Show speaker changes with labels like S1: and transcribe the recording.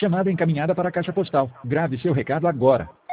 S1: Chamada encaminhada para a caixa postal. Grave seu recado agora.